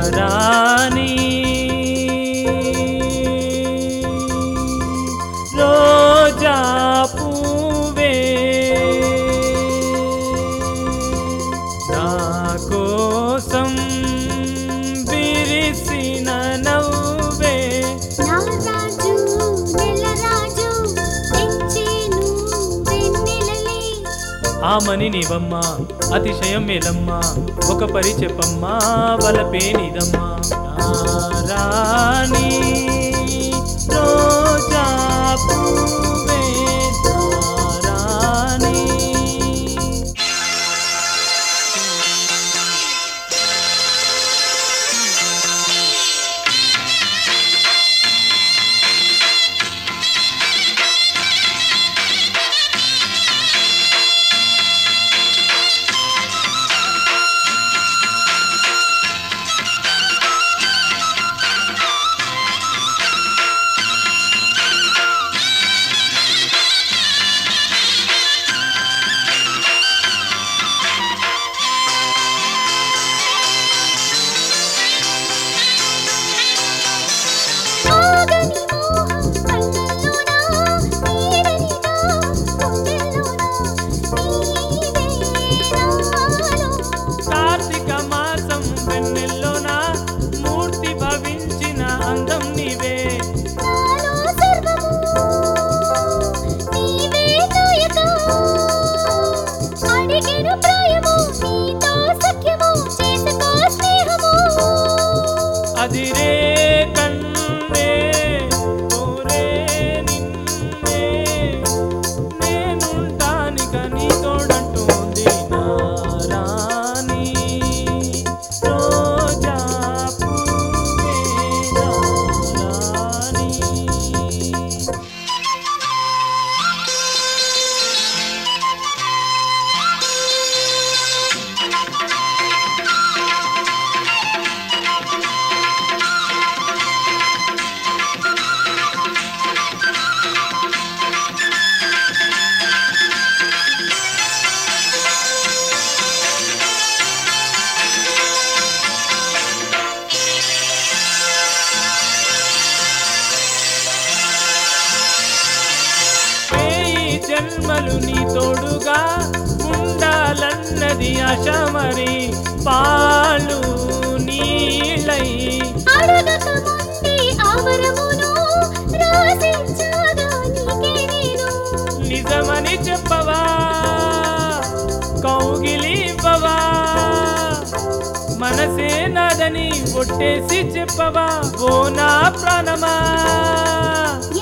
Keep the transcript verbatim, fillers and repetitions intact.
రాణి రోజా పూవే నా కోసం విరిసిన నవ్వే నా రాజు నెలరాజు తెచ్చేను వెన్నెలలే ఆమని నీవమ్మా అతిశయం మేలమ్మా ఒక పరి చెప్పమ్మా వలపేనిదమ్మా రాణి రోజా పూవే రాణి కార్తీక మాసం వెన్నెల్లోన మూర్తి భవించిన అందం నీవే అదిరే కన్నే కోరే నిన్నే నేనుంటానిక నీ తోడంటోంది నా రాణి రోజా పూవే నా రాణి జన్మలు నీ తోడుగా ఉండాలన్నది ఆశ మరి పాలు నీళ్ళై నిజమని చెప్పవా కౌగిలివ్వవా మనసే నాదని ఒట్టేసి చెప్పవా ఓ నా ప్రాణమా